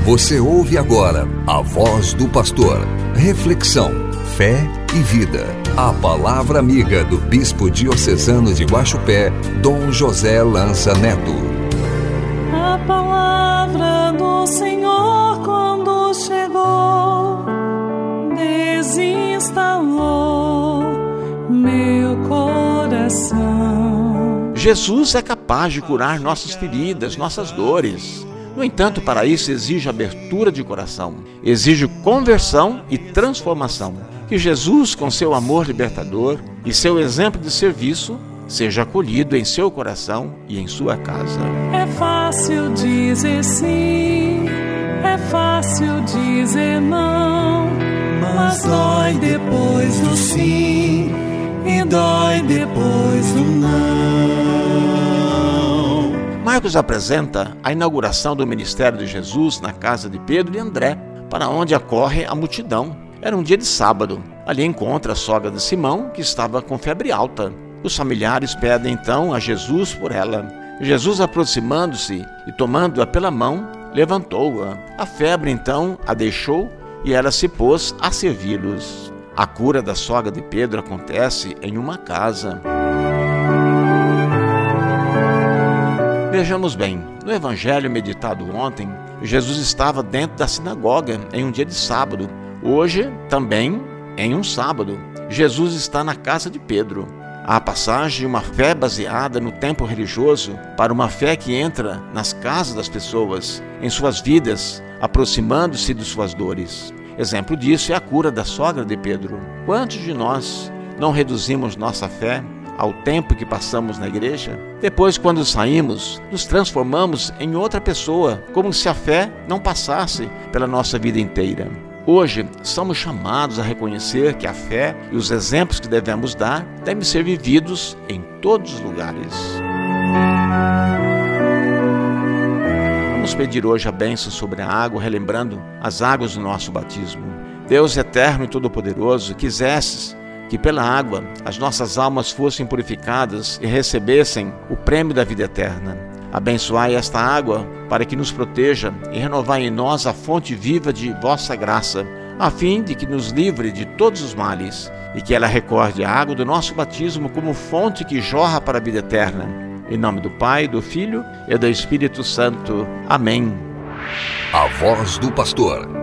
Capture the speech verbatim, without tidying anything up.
Você ouve agora a voz do pastor. Reflexão, fé e vida. A palavra amiga do bispo diocesano de Guaxupé, Dom José Lança Neto. A palavra do Senhor quando chegou, desinstalou meu coração. Jesus é capaz de curar nossas feridas, nossas dores. No entanto, para isso exige abertura de coração, exige conversão e transformação. Que Jesus, com seu amor libertador e seu exemplo de serviço, seja acolhido em seu coração e em sua casa. É fácil dizer sim, é fácil dizer não, mas dói depois do sim e dói depois do não. Marcos apresenta a inauguração do ministério de Jesus na casa de Pedro e André, para onde acorre a multidão. Era um dia de sábado. Ali encontra a sogra de Simão, que estava com febre alta. Os familiares pedem então a Jesus por ela. Jesus, aproximando-se e tomando-a pela mão, levantou-a. A febre então a deixou e ela se pôs a servi-los. A cura da sogra de Pedro acontece em uma casa. Vejamos bem, no evangelho meditado ontem, Jesus estava dentro da sinagoga em um dia de sábado. Hoje, também, em um sábado, Jesus está na casa de Pedro. Há a passagem de uma fé baseada no tempo religioso para uma fé que entra nas casas das pessoas, em suas vidas, aproximando-se de suas dores. Exemplo disso é a cura da sogra de Pedro. Quantos de nós não reduzimos nossa fé ao tempo que passamos na igreja? Depois, quando saímos, nos transformamos em outra pessoa, como se a fé não passasse pela nossa vida inteira. Hoje, somos chamados a reconhecer que a fé e os exemplos que devemos dar devem ser vividos em todos os lugares. Vamos pedir hoje a bênção sobre a água, relembrando as águas do nosso batismo. Deus eterno e todo-poderoso, quisesses que pela água as nossas almas fossem purificadas e recebessem o prêmio da vida eterna. Abençoai esta água para que nos proteja e renovai em nós a fonte viva de vossa graça, a fim de que nos livre de todos os males e que ela recorde a água do nosso batismo como fonte que jorra para a vida eterna. Em nome do Pai, do Filho e do Espírito Santo. Amém. A voz do pastor.